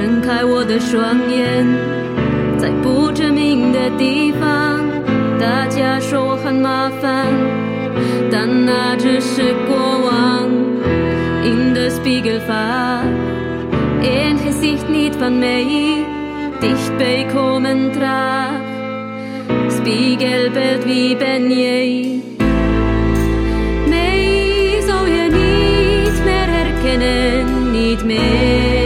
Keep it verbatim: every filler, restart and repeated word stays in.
睁开我的双眼，在不知名的地方，大家说我很麻烦，但那只是过往。In the spiegel var en gezicht niet van mij, dicht bij komen traag. Spiegelbeeld, wie ben jij? Mij zou je niet meer herkennen, niet meer.